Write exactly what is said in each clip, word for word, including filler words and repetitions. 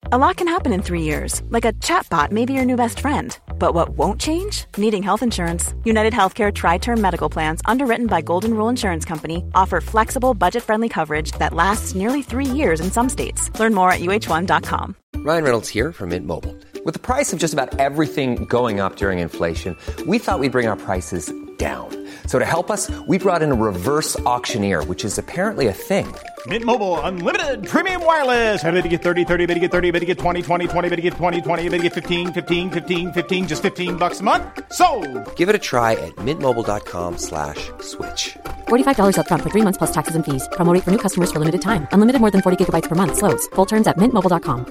A lot can happen in three years, like a chatbot may be your new best friend. But what won't change? Needing health insurance. United Healthcare Tri-Term Medical Plans, underwritten by Golden Rule Insurance Company, offer flexible, budget-friendly coverage that lasts nearly three years in some states. Learn more at U H one dot com. Ryan Reynolds here from Mint Mobile. With the price of just about everything going up during inflation, we thought we'd bring our prices down. So to help us, we brought in a reverse auctioneer, which is apparently a thing. Mint Mobile Unlimited Premium Wireless. How to get thirty, thirty, how to get thirty, how to get twenty, twenty, twenty, how to get twenty, twenty, how to get fifteen, fifteen, fifteen, fifteen, just fifteen bucks a month? Sold! Give it a try at mintmobile.com slash switch. forty-five dollars up front for three months plus taxes and fees. Promo rate for new customers for limited time. Unlimited more than forty gigabytes per month. Slows full terms at mint mobile dot com.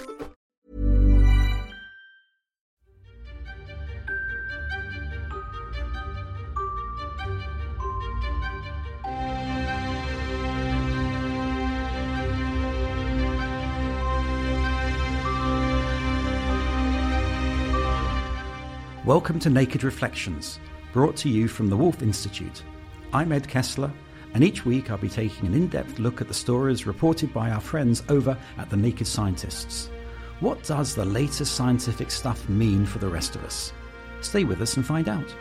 Welcome to Naked Reflections, brought to you from the Wolf Institute. I'm Ed Kessler, and each week I'll be taking an in-depth look at the stories reported by our friends over at the Naked Scientists. What does the latest scientific stuff mean for the rest of us? Stay with us and find out.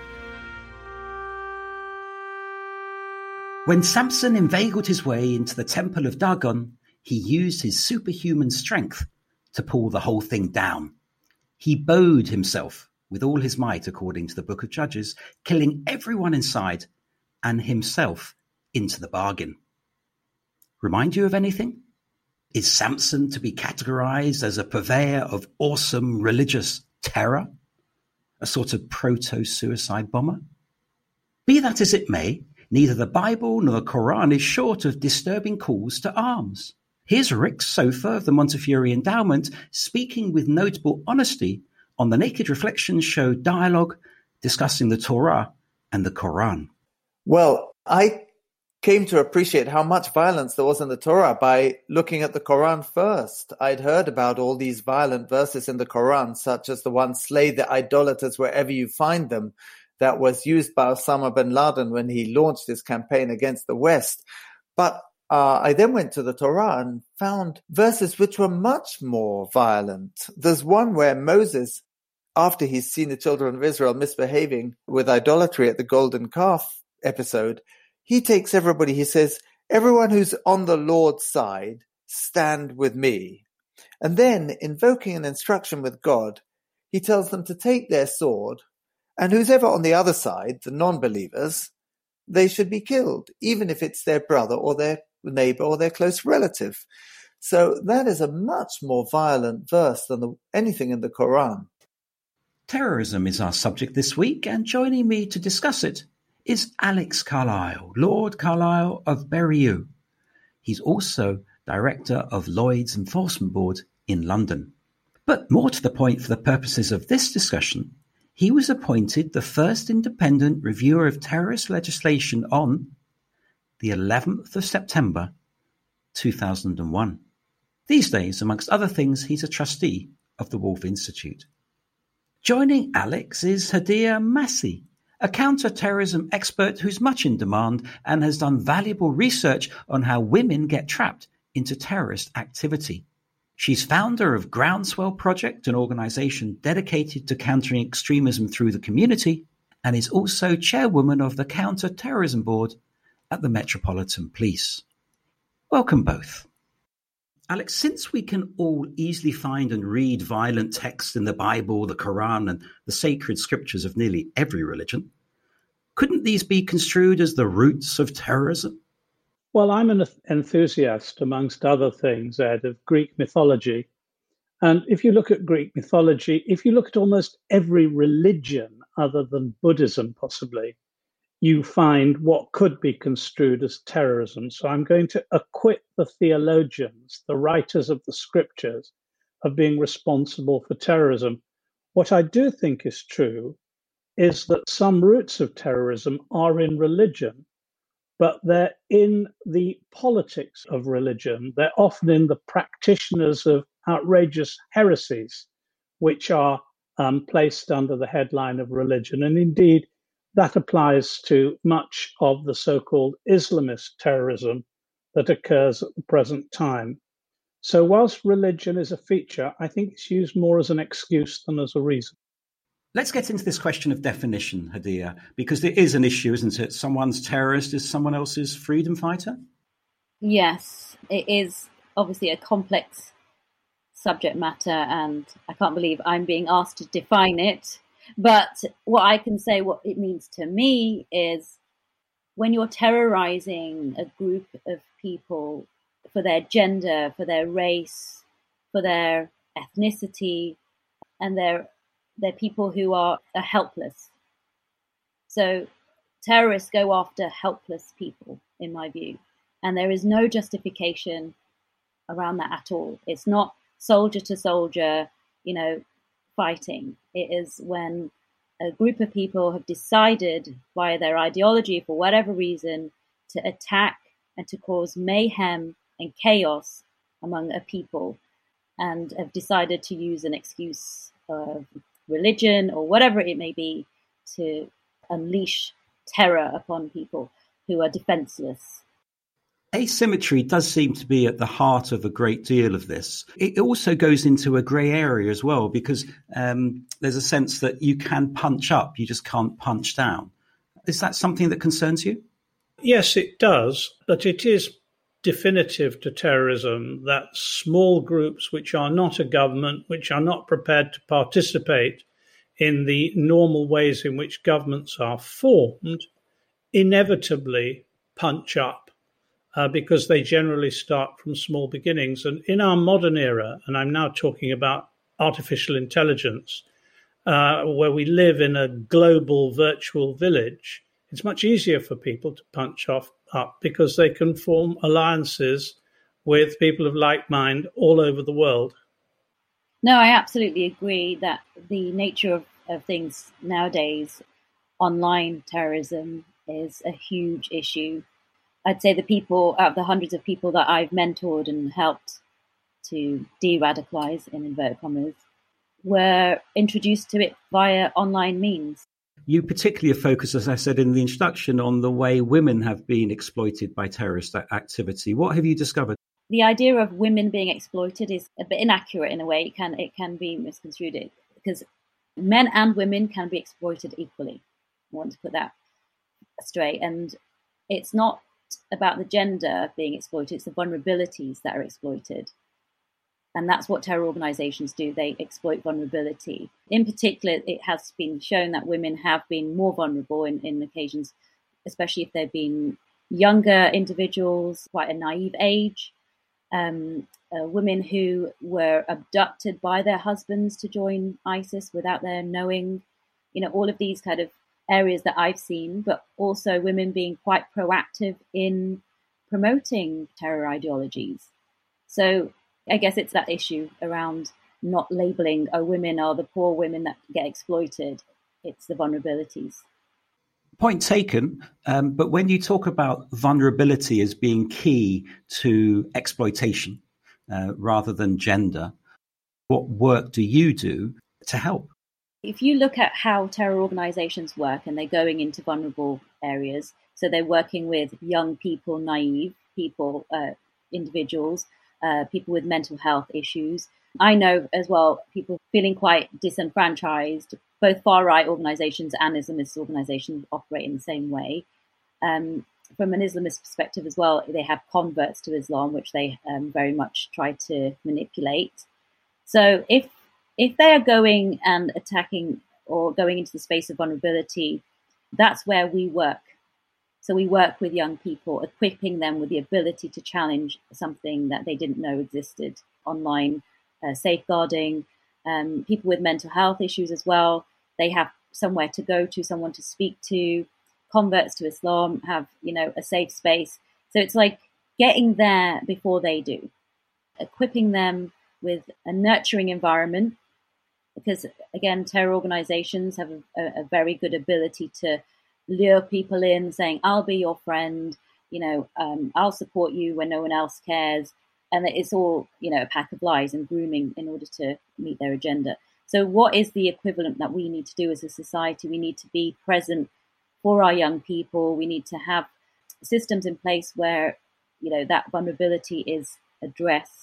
When Samson inveigled his way into the temple of Dagon, he used his superhuman strength to pull the whole thing down. He bowed himself with all his might, according to the Book of Judges, killing everyone inside and himself into the bargain. Remind you of anything? Is Samson to be categorized as a purveyor of awesome religious terror? A sort of proto-suicide bomber? Be that as it may, neither the Bible nor the Quran is short of disturbing calls to arms. Here's Rick Sofer of the Montefiore Endowment speaking with notable honesty on the Naked Reflections show Dialogue, discussing the Torah and the Quran. Well, I came to appreciate how much violence there was in the Torah by looking at the Quran first. I'd heard about all these violent verses in the Quran, such as the one, slay the idolaters wherever you find them, that was used by Osama bin Laden when he launched his campaign against the West. But Uh, I then went to the Torah and found verses which were much more violent. There's one where Moses, after he's seen the children of Israel misbehaving with idolatry at the golden calf episode, he takes everybody, he says, everyone who's on the Lord's side, stand with me. And then, invoking an instruction with God, he tells them to take their sword, and who's ever on the other side, the non-believers, they should be killed, even if it's their brother or their neighbor or their close relative. So that is a much more violent verse than the, anything in the Quran. Terrorism is our subject this week, and joining me to discuss it is Alex Carlisle, Lord Carlisle of Berriew. He's also Director of Lloyd's Enforcement Board in London. But more to the point, for the purposes of this discussion, he was appointed the first independent reviewer of terrorist legislation on the eleventh of September, two thousand one. These days, amongst other things, he's a trustee of the Wolf Institute. Joining Alex is Hadia Masih, a counter-terrorism expert who's much in demand and has done valuable research on how women get trapped into terrorist activity. She's founder of Groundswell Project, an organization dedicated to countering extremism through the community, and is also chairwoman of the Counter-Terrorism Board at the Metropolitan Police. Welcome both. Alex, since we can all easily find and read violent texts in the Bible, the Quran, and the sacred scriptures of nearly every religion, couldn't these be construed as the roots of terrorism? Well, I'm an enthusiast, amongst other things, Ed, of Greek mythology. And if you look at Greek mythology, if you look at almost every religion other than Buddhism, possibly, you find what could be construed as terrorism. So I'm going to acquit the theologians, the writers of the scriptures, of being responsible for terrorism. What I do think is true is that some roots of terrorism are in religion, but they're in the politics of religion. They're often in the practitioners of outrageous heresies, which are um, placed under the headline of religion. And indeed, that applies to much of the so-called Islamist terrorism that occurs at the present time. So whilst religion is a feature, I think it's used more as an excuse than as a reason. Let's get into this question of definition, Hadia, because there is an issue, isn't it? Someone's terrorist is someone else's freedom fighter? Yes, it is obviously a complex subject matter, and I can't believe I'm being asked to define it. But what I can say, what it means to me is when you're terrorizing a group of people for their gender, for their race, for their ethnicity, and they're, they're people who are, are helpless. So terrorists go after helpless people, in my view. And there is no justification around that at all. It's not soldier to soldier, you know, fighting. It is when a group of people have decided via their ideology, for whatever reason, to attack and to cause mayhem and chaos among a people, and have decided to use an excuse of religion or whatever it may be to unleash terror upon people who are defenseless. Asymmetry does seem to be at the heart of a great deal of this. It also goes into a grey area as well, because um, there's a sense that you can punch up, you just can't punch down. Is that something that concerns you? Yes, it does, but it is definitive to terrorism that small groups which are not a government, which are not prepared to participate in the normal ways in which governments are formed, inevitably punch up. Uh, because they generally start from small beginnings. And in our modern era, and I'm now talking about artificial intelligence, uh, where we live in a global virtual village, it's much easier for people to punch off up because they can form alliances with people of like mind all over the world. No, I absolutely agree that the nature of, of things nowadays, online terrorism is a huge issue. I'd say the people, out of the hundreds of people that I've mentored and helped to de-radicalize, in inverted commas, were introduced to it via online means. You particularly focus, as I said in the introduction, on the way women have been exploited by terrorist activity. What have you discovered? The idea of women being exploited is a bit inaccurate in a way. It can, it can be misconstrued because men and women can be exploited equally. I want to put that straight. And it's not about the gender being exploited, it's the vulnerabilities that are exploited. And that's what terror organizations do. They exploit vulnerability. In particular, it has been shown that women have been more vulnerable in, in occasions, especially if they've been younger individuals, quite a naive age, um, uh, women who were abducted by their husbands to join ISIS without their knowing, you know, all of these kind of areas that I've seen, but also women being quite proactive in promoting terror ideologies. So I guess it's that issue around not labeling, oh, women are the poor women that get exploited. It's the vulnerabilities. Point taken. Um, but when you talk about vulnerability as being key to exploitation uh, rather than gender, what work do you do to help? If you look at how terror organizations work and they're going into vulnerable areas, so they're working with young people, naive people, uh, individuals, uh, people with mental health issues. I know as well people feeling quite disenfranchised. Both far-right organizations and Islamist organizations operate in the same way. Um, from an Islamist perspective as well, they have converts to Islam, which they um, very much try to manipulate. So if If they are going and attacking or going into the space of vulnerability, that's where we work. So we work with young people, equipping them with the ability to challenge something that they didn't know existed online, uh, safeguarding um, people with mental health issues as well. They have somewhere to go to, someone to speak to. Converts to Islam have, you know, a safe space. So it's like getting there before they do, equipping them with a nurturing environment. Because, again, terror organizations have a, a very good ability to lure people in, saying, I'll be your friend, you know, um, I'll support you when no one else cares. And it's all, you know, a pack of lies and grooming in order to meet their agenda. So what is the equivalent that we need to do as a society? We need to be present for our young people. We need to have systems in place where, you know, that vulnerability is addressed.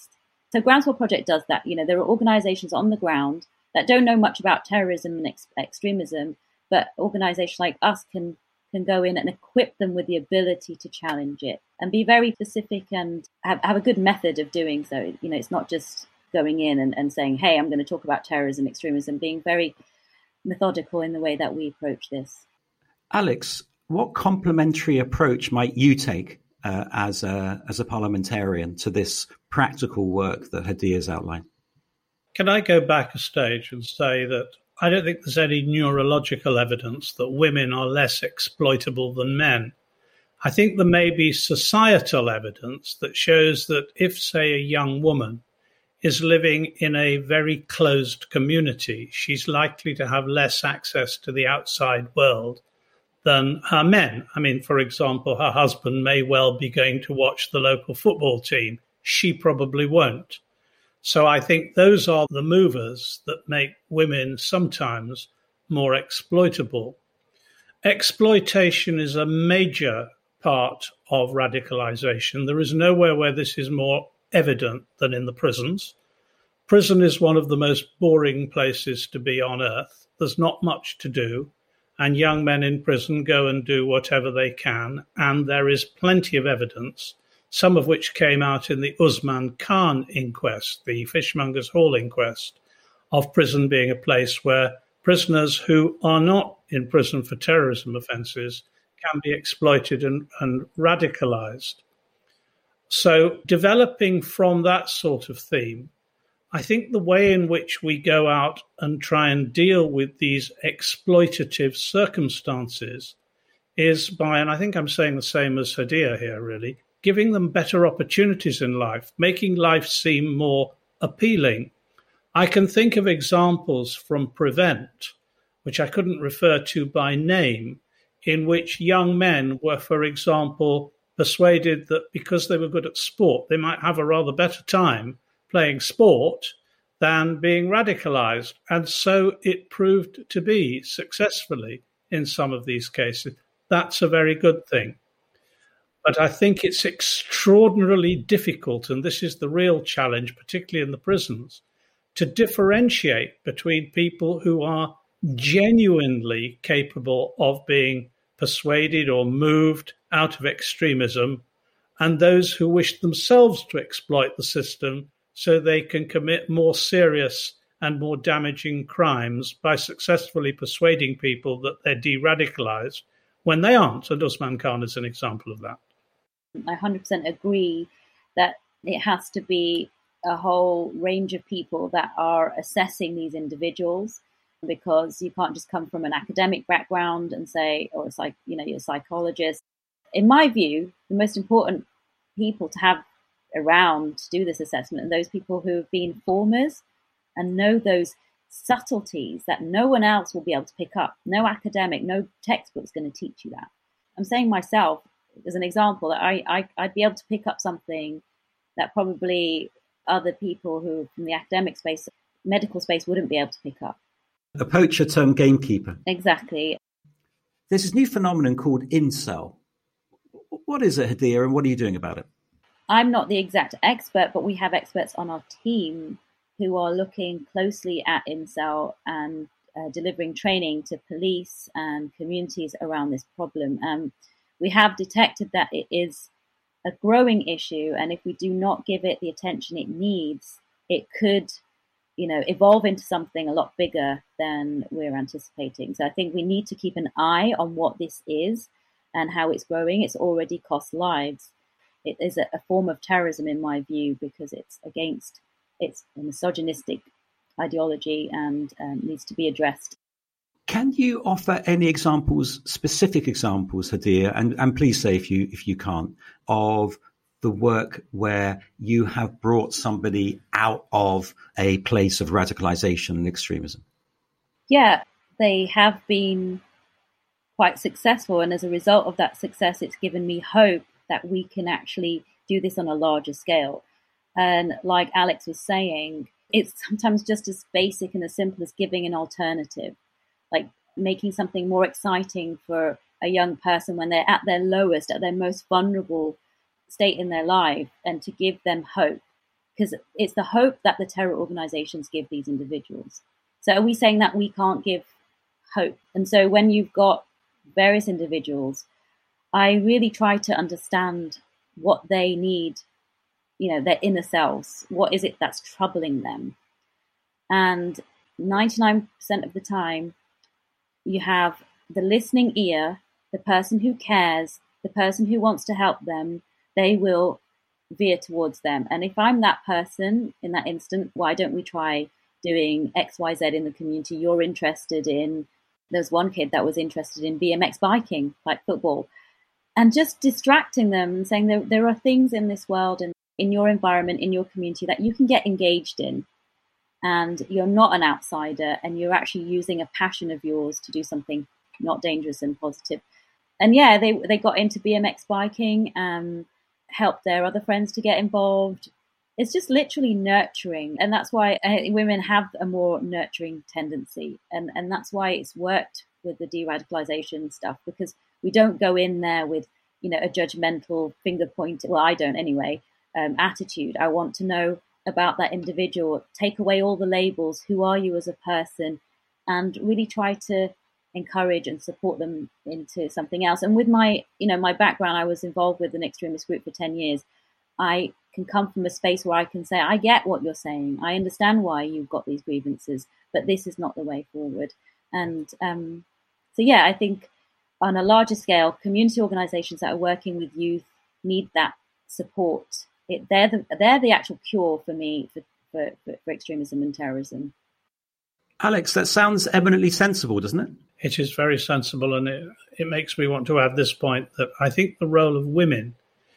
So Groundswell Project does that. You know, there are organizations on the ground that don't know much about terrorism and ex- extremism, but organizations like us can can go in and equip them with the ability to challenge it and be very specific and have, have a good method of doing so. You know, it's not just going in and, and saying, hey, I'm going to talk about terrorism, extremism, being very methodical in the way that we approach this. Alex, what complementary approach might you take uh, as a as a parliamentarian to this practical work that Hadia's outlined? Can I go back a stage and say that I don't think there's any neurological evidence that women are less exploitable than men. I think there may be societal evidence that shows that if, say, a young woman is living in a very closed community, she's likely to have less access to the outside world than her men. I mean, for example, her husband may well be going to watch the local football team. She probably won't. So I think those are the movers that make women sometimes more exploitable. Exploitation is a major part of radicalization. There is nowhere where this is more evident than in the prisons. Prison is one of the most boring places to be on earth. There's not much to do, and young men in prison go and do whatever they can, and there is plenty of evidence, some of which came out in the Usman Khan inquest, the Fishmongers Hall inquest, of prison being a place where prisoners who are not in prison for terrorism offences can be exploited and, and radicalised. So developing from that sort of theme, I think the way in which we go out and try and deal with these exploitative circumstances is by, and I think I'm saying the same as Hadia here really, giving them better opportunities in life, making life seem more appealing. I can think of examples from Prevent, which I couldn't refer to by name, in which young men were, for example, persuaded that because they were good at sport, they might have a rather better time playing sport than being radicalized. And so it proved to be successfully in some of these cases. That's a very good thing. But I think it's extraordinarily difficult, and this is the real challenge, particularly in the prisons, to differentiate between people who are genuinely capable of being persuaded or moved out of extremism and those who wish themselves to exploit the system so they can commit more serious and more damaging crimes by successfully persuading people that they're de-radicalized when they aren't. And Usman Khan is an example of that. I one hundred percent agree that it has to be a whole range of people that are assessing these individuals, because you can't just come from an academic background and say, or it's like, you know, you're a psychologist. In my view, the most important people to have around to do this assessment are those people who have been formers and know those subtleties that no one else will be able to pick up. No academic, no textbook's going to teach you that. I'm saying myself, as an example, that I, I, I'd be able to pick up something that probably other people who from the academic space, medical space, wouldn't be able to pick up. A poacher turned gamekeeper. Exactly. There's this new phenomenon called incel. What is it, Hadia, and what are you doing about it? I'm not the exact expert, but we have experts on our team who are looking closely at incel and uh, delivering training to police and communities around this problem. Um, we have detected that it is a growing issue, and if we do not give it the attention it needs, it could, you know, evolve into something a lot bigger than we're anticipating. So I think we need to keep an eye on what this is and how it's growing. It's already cost lives. It is a, a form of terrorism, in my view, because it's against, it's a misogynistic ideology and um, needs to be addressed. Can you offer any examples, specific examples, Hadia, and, and please say if you if you can't, of the work where you have brought somebody out of a place of radicalization and extremism? Yeah, they have been quite successful. And as a result of that success, it's given me hope that we can actually do this on a larger scale. And like Alex was saying, it's sometimes just as basic and as simple as giving an alternative, like making something more exciting for a young person when they're at their lowest, at their most vulnerable state in their life, and to give them hope. because it's the hope that the terror organizations give these individuals. So are we saying that we can't give hope? And so when you've got various individuals, I really try to understand what they need, you know, their inner selves. What is it that's troubling them? And ninety-nine percent of the time, you have the listening ear, the person who cares, the person who wants to help them, they will veer towards them. And if I'm that person in that instant, why don't we try doing X, Y, Z in the community? You're interested in, there's one kid that was interested in B M X biking, like football, and just distracting them and saying there, there are things in this world and in your environment, in your community that you can get engaged in. And you're not an outsider, and you're actually using a passion of yours to do something not dangerous and positive. And yeah, they they got into B M X biking and helped their other friends to get involved. It's just literally nurturing. And that's why uh, women have a more nurturing tendency. And, and that's why it's worked with the de-radicalization stuff, because we don't go in there with, you know, a judgmental finger point. Well, I don't anyway, um, attitude. I want to know about that individual, take away all the labels. Who are you as a person? And really try to encourage and support them into something else. And with my, you know, my background, I was involved with an extremist group for ten years. I can come from a space where I can say, I get what you're saying. I understand why you've got these grievances, but this is not the way forward. And um, so, yeah, I think on a larger scale, community organizations that are working with youth need that support. It, they're the they're the actual cure for me for, for, for extremism and terrorism. Alex, that sounds eminently sensible, doesn't it? It is very sensible, and it, it makes me want to add this point that I think the role of women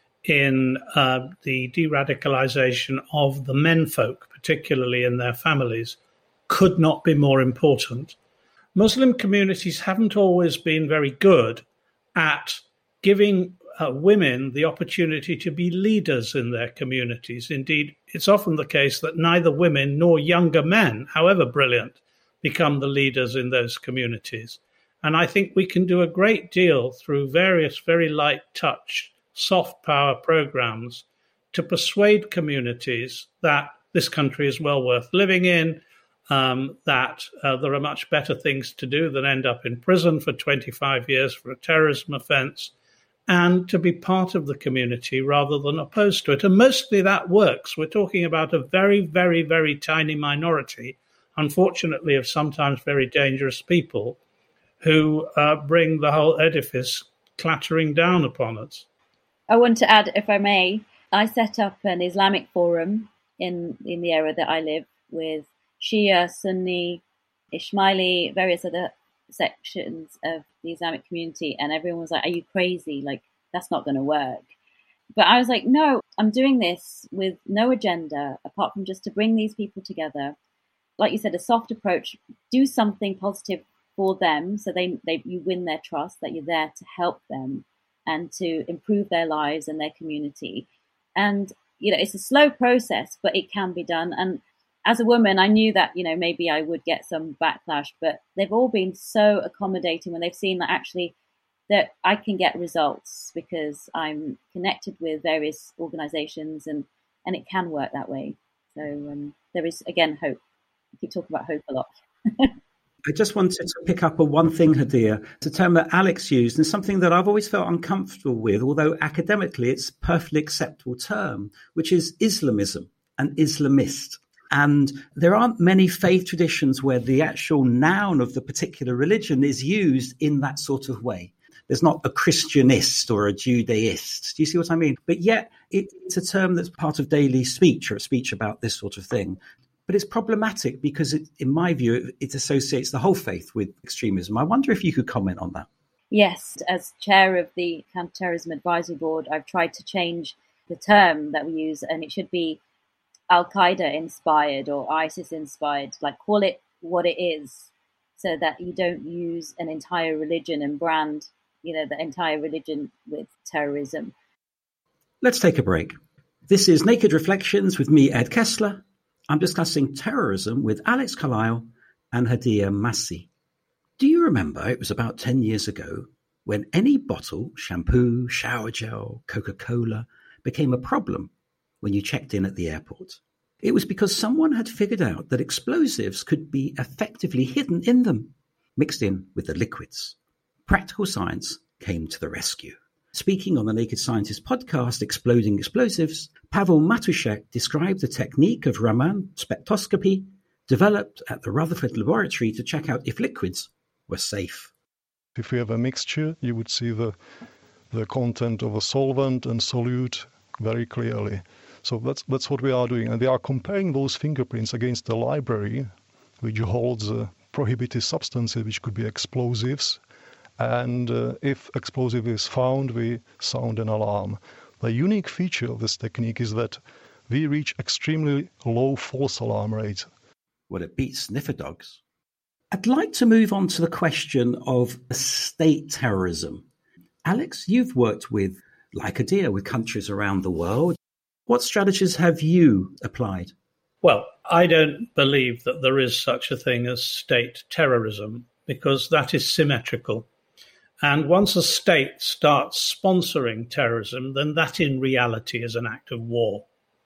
in uh, the de-radicalization of the menfolk, particularly in their families, could not be more important. Muslim communities haven't always been very good at giving uh, women the opportunity to be leaders in their communities. Indeed, it's often the case that neither women nor younger men, however brilliant, become the leaders in those communities. And I think we can do a great deal through various very light touch, soft power programs to persuade communities that this country is well worth living in, um, that uh, there are much better things to do than end up in prison for twenty-five years for a terrorism offense, and to be part of the community rather than opposed to it. And mostly that works. We're talking about a very, very, very tiny minority, unfortunately, of sometimes very dangerous people who uh, bring the whole edifice clattering down upon us. I want to add, if I may, I set up an Islamic forum in, in the area that I live with Shia, Sunni, Ismaili, various other sections of the Islamic community. And everyone was like, are you crazy? Like, that's not going to work. But I was like, no, I'm doing this with no agenda apart from just to bring these people together. Like you said, a soft approach, do something positive for them so they, they you win their trust, that you're there to help them and to improve their lives and their community. And, you know, it's a slow process, but it can be done. And as a woman, I knew that, you know, maybe I would get some backlash, but they've all been so accommodating when they've seen that actually that I can get results because I'm connected with various organizations and, and it can work that way. So um, there is, again, hope. I keep talking about hope a lot. I just wanted to pick up on one thing, Hadia. It's a term that Alex used and something that I've always felt uncomfortable with, although academically it's a perfectly acceptable term, which is Islamism and Islamist. And there aren't many faith traditions where the actual noun of the particular religion is used in that sort of way. There's not a Christianist or a Judaist. Do you see what I mean? But yet it's a term that's part of daily speech or a speech about this sort of thing. But it's problematic because, it, in my view, it, it associates the whole faith with extremism. I wonder if you could comment on that. Yes, as chair of the Counterterrorism Advisory Board, I've tried to change the term that we use, and it should be Al-Qaeda inspired or ISIS inspired. Like, call it what it is, so that you don't use an entire religion and brand, you know, the entire religion with terrorism. Let's take a break. This is Naked Reflections with me, Ed Kessler. I'm discussing terrorism with Alex Carlisle and Hadia Masih. Do you remember it was about ten years ago when any bottle, shampoo, shower gel, Coca-Cola became a problem when you checked in at the airport? It was because someone had figured out that explosives could be effectively hidden in them, mixed in with the liquids. Practical science came to the rescue. Speaking on the Naked Scientist podcast, Exploding Explosives, Pavel Matuszek described the technique of Raman spectroscopy developed at the Rutherford Laboratory to check out if liquids were safe. If you have a mixture, you would see the, the content of a solvent and solute very clearly. So that's that's what we are doing. And we are comparing those fingerprints against the library, which holds uh, prohibited substances, which could be explosives. And uh, if explosive is found, we sound an alarm. The unique feature of this technique is that we reach extremely low false alarm rates. Well, it beats sniffer dogs. I'd like to move on to the question of state terrorism. Alex, you've worked with Lycadia, with countries around the world. What strategies have you applied? Well, I don't believe that there is such a thing as state terrorism, because that is symmetrical. And once a state starts sponsoring terrorism, then that in reality is an act of war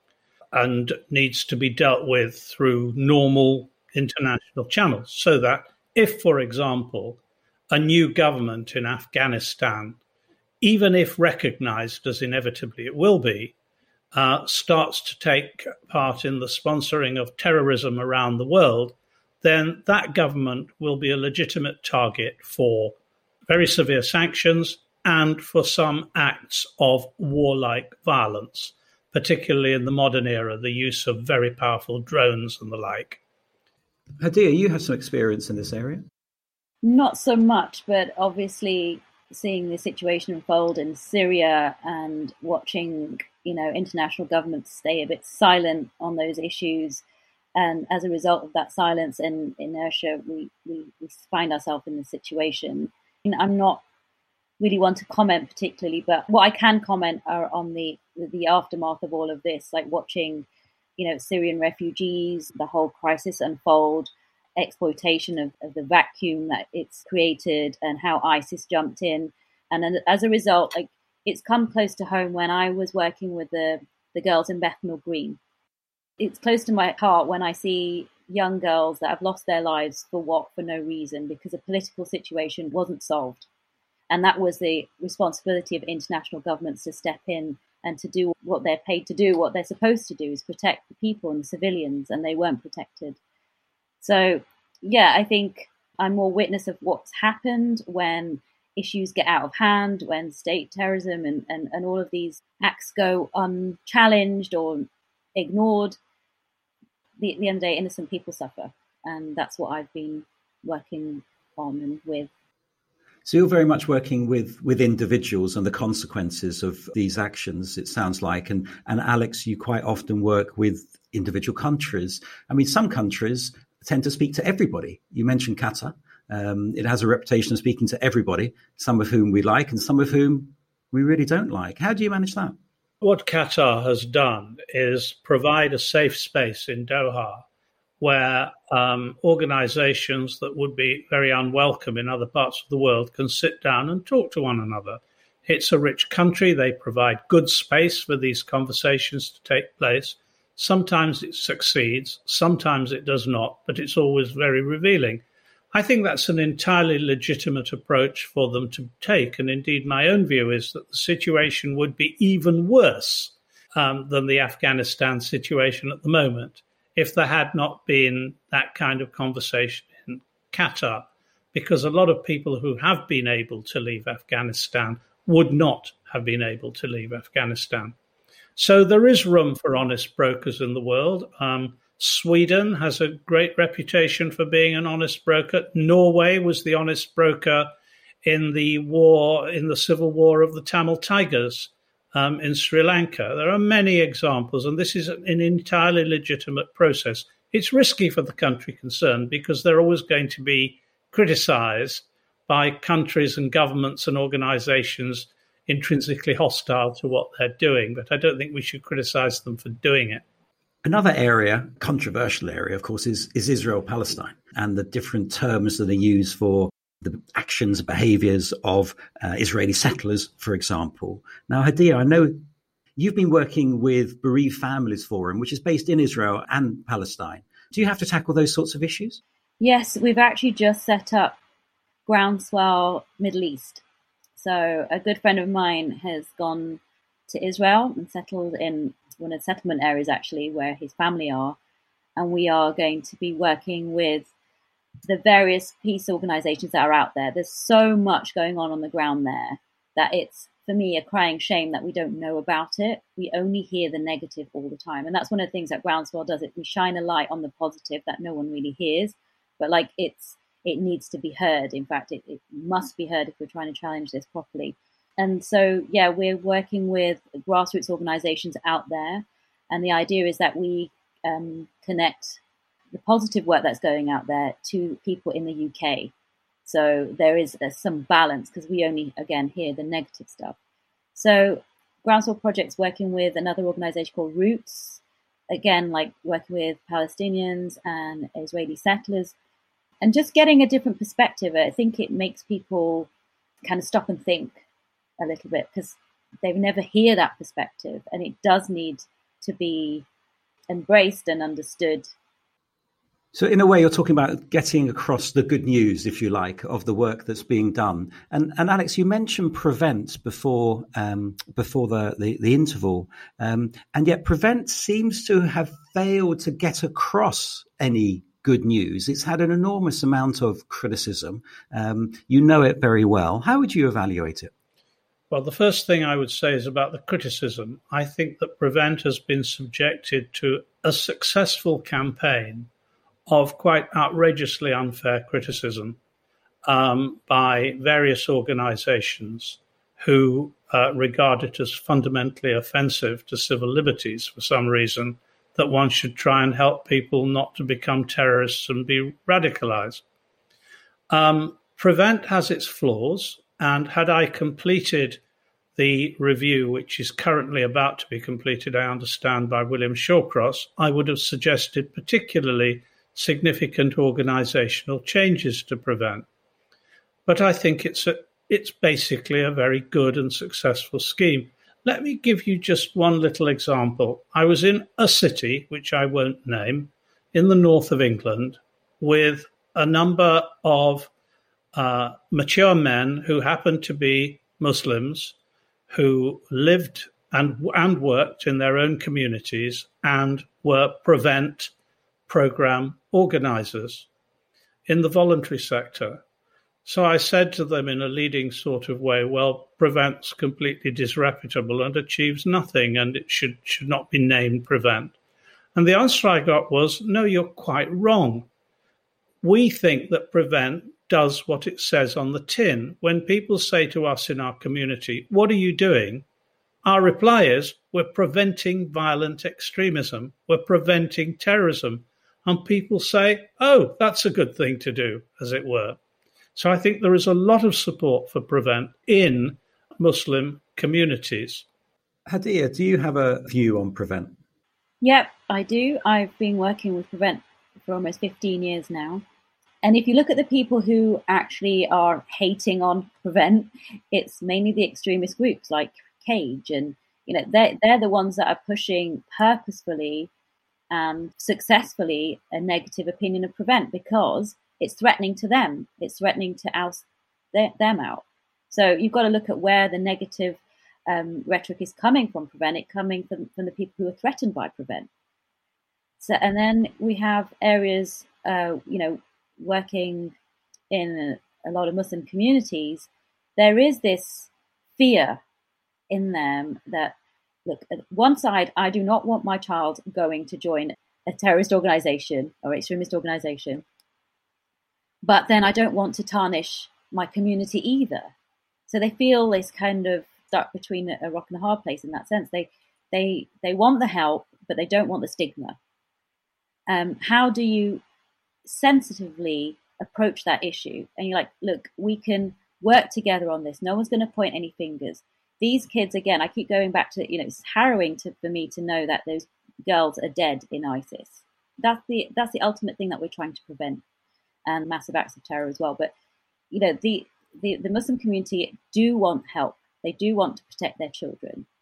and needs to be dealt with through normal international channels. So that if, for example, a new government in Afghanistan, even if recognized as inevitably it will be, uh, starts to take part in the sponsoring of terrorism around the world, then that government will be a legitimate target for very severe sanctions and for some acts of warlike violence, particularly in the modern era, the use of very powerful drones and the like. Hadia, you have some experience in this area? Not so much, but obviously seeing the situation unfold in Syria and watching, you know, international governments stay a bit silent on those issues. And as a result of that silence and inertia, we, we, we find ourselves in this situation. And I'm not really one to comment particularly, but what I can comment are on the the aftermath of all of this, like watching, you know, Syrian refugees, the whole crisis unfold, exploitation of, of the vacuum that it's created and how ISIS jumped in. And then as a result, like it's come close to home when I was working with the, the girls in Bethnal Green. It's close to my heart when I see young girls that have lost their lives for what, for no reason, because a political situation wasn't solved. And that was the responsibility of international governments to step in and to do what they're paid to do. What they're supposed to do is protect the people and the civilians, and they weren't protected. So, yeah, I think I'm more witness of what's happened when issues get out of hand, when state terrorism and, and, and all of these acts go unchallenged or ignored. The, at the end of the day, innocent people suffer. And that's what I've been working on and with. So you're very much working with, with individuals and the consequences of these actions, it sounds like. And, and Alex, you quite often work with individual countries. I mean, some countries tend to speak to everybody. You mentioned Qatar. Um, it has a reputation of speaking to everybody, some of whom we like and some of whom we really don't like. How do you manage that? What Qatar has done is provide a safe space in Doha where um, organizations that would be very unwelcome in other parts of the world can sit down and talk to one another. It's a rich country. They provide good space for these conversations to take place. Sometimes it succeeds, sometimes it does not, but it's always very revealing. I think that's an entirely legitimate approach for them to take. And indeed, my own view is that the situation would be even worse um, than the Afghanistan situation at the moment if there had not been that kind of conversation in Qatar, because a lot of people who have been able to leave Afghanistan would not have been able to leave Afghanistan. So there is room for honest brokers in the world. Um, Sweden has a great reputation for being an honest broker. Norway was the honest broker in the war, in the civil war of the Tamil Tigers um, in Sri Lanka. There are many examples, and this is an entirely legitimate process. It's risky for the country concerned because they're always going to be criticized by countries and governments and organizations intrinsically hostile to what they're doing. But I don't think we should criticize them for doing it. Another area, controversial area, of course, is, is Israel-Palestine and the different terms that are used for the actions, behaviors of uh, Israeli settlers, for example. Now, Hadia, I know You've been working with Bereaved Families Forum, which is based in Israel and Palestine. Do you have to tackle those sorts of issues? Yes, we've actually just set up Groundswell Middle East. So a good friend of mine has gone to Israel and settled in one of the settlement areas, actually, where his family are. And we are going to be working with the various peace organizations that are out there. There's so much going on on the ground there that it's, for me, a crying shame that we don't know about it. We only hear the negative all the time. And that's one of the things that Groundswell does. It we shine a light on the positive that no one really hears. But like it's it needs to be heard. In fact, it, it must be heard if we're trying to challenge this properly. And so, yeah, we're working with grassroots organizations out there. And the idea is that we um, connect the positive work that's going out there to people in the U K. So there is uh, some balance because we only, again, hear the negative stuff. So Groundswell Project's working with another organization called Roots, again, like working with Palestinians and Israeli settlers, and just getting a different perspective. I think it makes people kind of stop and think a little bit because they never hear that perspective, and it does need to be embraced and understood. So in a way, you're talking about getting across the good news, if you like, of the work that's being done. And, and Alex, you mentioned Prevent before um, before the, the, the interval, um, and yet Prevent seems to have failed to get across any good news. It's had an enormous amount of criticism. Um, you know it very well. How would you evaluate it? Well, the first thing I would say is about the criticism. I think that Prevent has been subjected to a successful campaign of quite outrageously unfair criticism um, by various organizations who uh, regard it as fundamentally offensive to civil liberties for some reason, that one should try and help people not to become terrorists and be radicalized. Um, Prevent has its flaws, and had I completed the review, which is currently about to be completed, I understand, by William Shawcross, I would have suggested particularly significant organizational changes to Prevent. But I think it's a, it's basically a very good and successful scheme. Let me give you just one little example. I was in a city, which I won't name, in the north of England, with a number of uh, mature men who happened to be Muslims, who lived and, and worked in their own communities and were Prevent program organizers in the voluntary sector. So I said to them in a leading sort of way, well, Prevent's completely disreputable and achieves nothing, and it should, should not be named Prevent. And the answer I got was, no, you're quite wrong. We think that Prevent does what it says on the tin. When people say to us in our community, what are you doing? Our reply is, we're preventing violent extremism. We're preventing terrorism. And people say, oh, that's a good thing to do, as it were. So I think there is a lot of support for Prevent in Muslim communities. Hadia, do you have a view on Prevent? Yep, I do. I've been working with Prevent for almost fifteen years now. And if you look at the people who actually are hating on Prevent, it's mainly the extremist groups like Cage. And, you know, they're, they're the ones that are pushing purposefully and successfully a negative opinion of Prevent because it's threatening to them. It's threatening to oust their, them out. So you've got to look at where the negative um, rhetoric is coming from Prevent. It's coming from, from the people who are threatened by Prevent. So, and then we have areas, uh, you know, working in a, a lot of Muslim communities. There is this fear in them that, look, at one side, I do not want my child going to join a terrorist organization or extremist organization. But then I don't want to tarnish my community either. So they feel this kind of stuck between a rock and a hard place in that sense. They they they want the help, but they don't want the stigma. Um, how do you sensitively approach that issue? And you're like, look, we can work together on this. No one's going to point any fingers. These kids, again, I keep going back to, you know, it's harrowing to, for me to know that those girls are dead in ISIS. That's the that's the ultimate thing that we're trying to prevent. And massive acts of terror as well. But, you know, the, the, the Muslim community do want help. They do want to protect their children.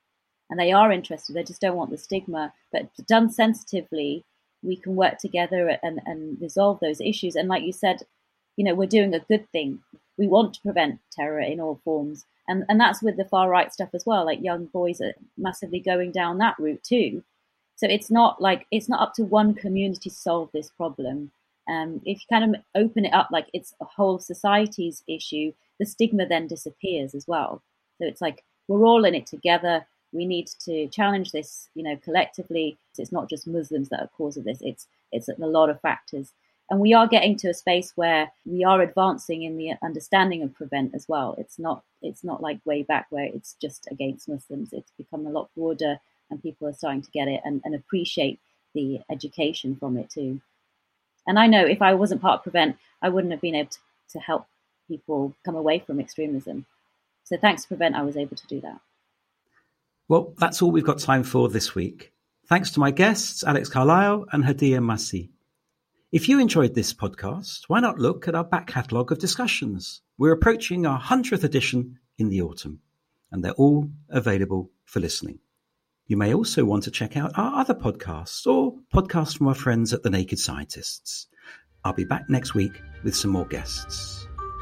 and they are interested. They just don't want the stigma. But done sensitively, we can work together and, and resolve those issues. And like you said, you know, we're doing a good thing. We want to prevent terror in all forms. And and that's with the far right stuff as well. Like young boys are massively going down that route too. So it's not like, it's not up to one community to solve this problem. Um, if you kind of open it up like it's a whole society's issue, the stigma then disappears as well. So it's like, we're all in it together. We need to challenge this, you know, collectively. It's not just Muslims that are cause of this. It's it's a lot of factors. And we are getting to a space where we are advancing in the understanding of prevent as well. It's not it's not like way back where it's just against Muslims. It's become a lot broader, and people are starting to get it and, and appreciate the education from it too. And I know if I wasn't part of Prevent, I wouldn't have been able to, to help people come away from extremism. So thanks to Prevent, I was able to do that. Well, that's all we've got time for this week. Thanks to my guests, Alex Carlisle and Hadiya Masih. If you enjoyed this podcast, why not look at our back catalogue of discussions? We're approaching our hundredth edition in the autumn, and they're all available for listening. You may also want to check out our other podcasts or podcasts from our friends at The Naked Scientists. I'll be back next week with some more guests.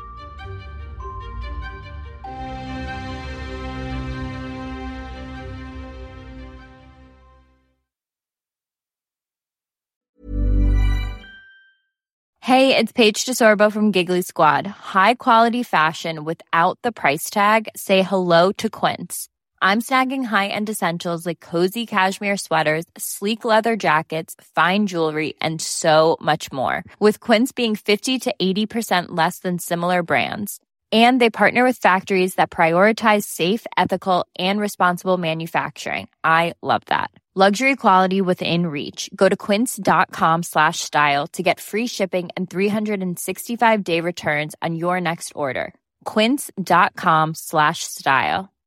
Hey, it's Paige DeSorbo from Giggly Squad. High quality fashion without the price tag. Say hello to Quince. I'm snagging high-end essentials like cozy cashmere sweaters, sleek leather jackets, fine jewelry, and so much more. With Quince being fifty to eighty percent less than similar brands. And they partner with factories that prioritize safe, ethical, and responsible manufacturing. I love that. Luxury quality within reach. Go to quince.com slash style to get free shipping and three sixty-five day returns on your next order. Quince.com slash style.